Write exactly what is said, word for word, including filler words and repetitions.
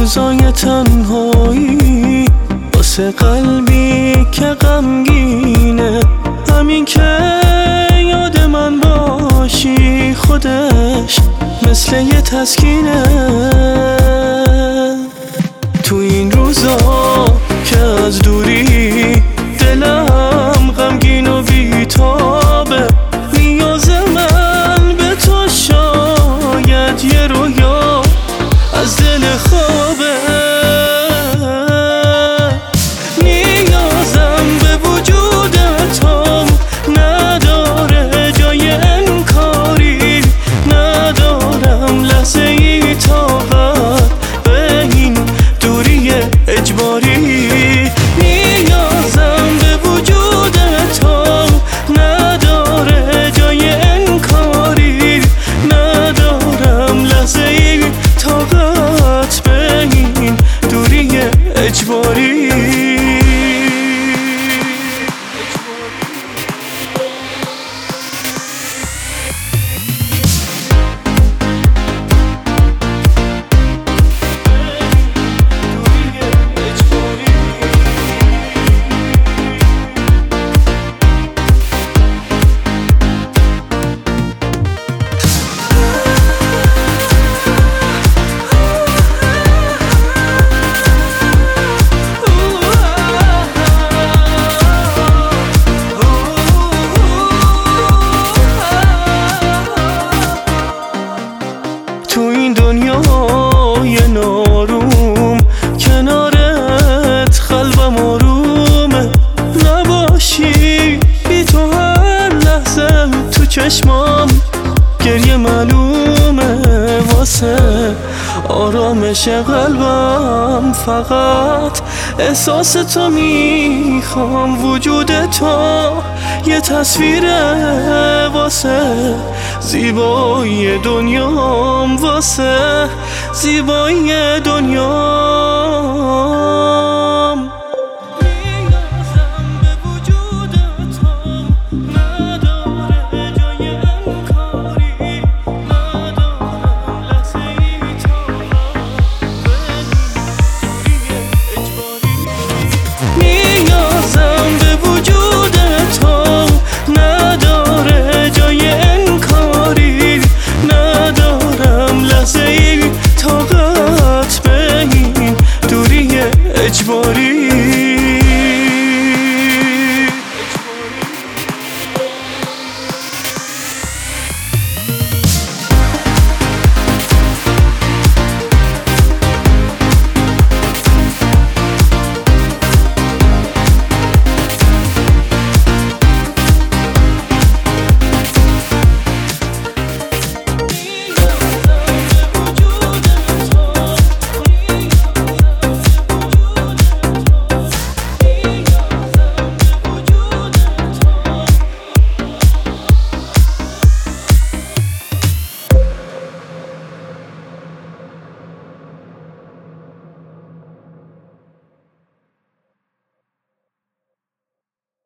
روزای تنهایی واسه قلبی که غمگینه، همین که یاد من باشی خودش مثل یه تسکینه. تو این روزا که از دوری دلم غمگین و بی‌تابه، نیاز من به تو شاید یه رویا از دل خوابه. نیازم به وجود تو نداره جای انکاری، ندارم لحظه ای طاقت به این دوری اجباری. نیازم به وجود تو نداره جای انکاری، ندارم لحظه ای طاقت به این دوری اجباری. تو این دنیای ناروم کنارت قلبم آرومه، نباشی بی تو هر لحظه تو چشمام گریه معلومه. واسه آرامش قلبم فقط احساس تو میخوام، وجود تو یه تصویره واسه زیبایی دنیام، واسه زیبایی دنیا.